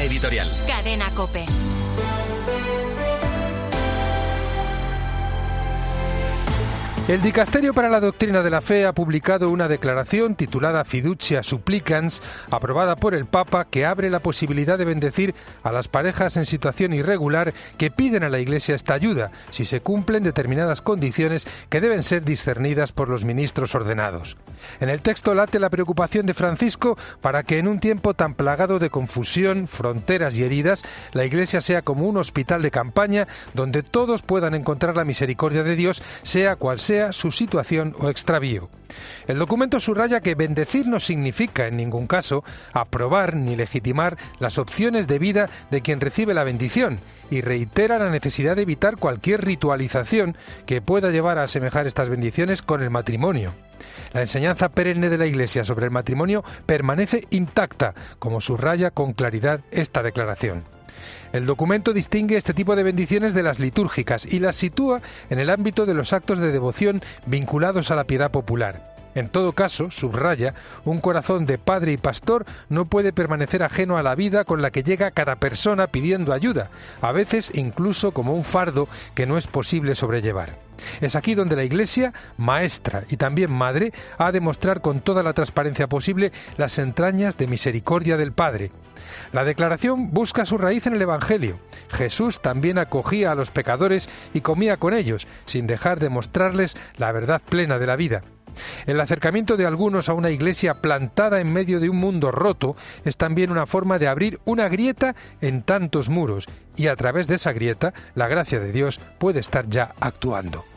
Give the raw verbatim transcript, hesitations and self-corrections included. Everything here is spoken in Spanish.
editorial. Cadena COPE. El Dicasterio para la Doctrina de la Fe ha publicado una declaración titulada Fiducia Supplicans, aprobada por el Papa, que abre la posibilidad de bendecir a las parejas en situación irregular que piden a la Iglesia esta ayuda, si se cumplen determinadas condiciones que deben ser discernidas por los ministros ordenados. En el texto late la preocupación de Francisco para que en un tiempo tan plagado de confusión, fronteras y heridas, la Iglesia sea como un hospital de campaña donde todos puedan encontrar la misericordia de Dios, sea cual sea su situación o extravío. El documento subraya que bendecir no significa en ningún caso aprobar ni legitimar las opciones de vida de quien recibe la bendición, y reitera la necesidad de evitar cualquier ritualización que pueda llevar a asemejar estas bendiciones con el matrimonio. La enseñanza perenne de la Iglesia sobre el matrimonio permanece intacta, como subraya con claridad esta declaración. El documento distingue este tipo de bendiciones de las litúrgicas y las sitúa en el ámbito de los actos de devoción vinculados a la piedad popular. En todo caso, subraya, un corazón de padre y pastor no puede permanecer ajeno a la vida con la que llega cada persona pidiendo ayuda, a veces incluso como un fardo que no es posible sobrellevar. Es aquí donde la Iglesia, maestra y también madre, ha de mostrar con toda la transparencia posible las entrañas de misericordia del Padre. La declaración busca su raíz en el Evangelio. Jesús también acogía a los pecadores y comía con ellos, sin dejar de mostrarles la verdad plena de la vida. El acercamiento de algunos a una Iglesia plantada en medio de un mundo roto es también una forma de abrir una grieta en tantos muros, y a través de esa grieta la gracia de Dios puede estar ya actuando.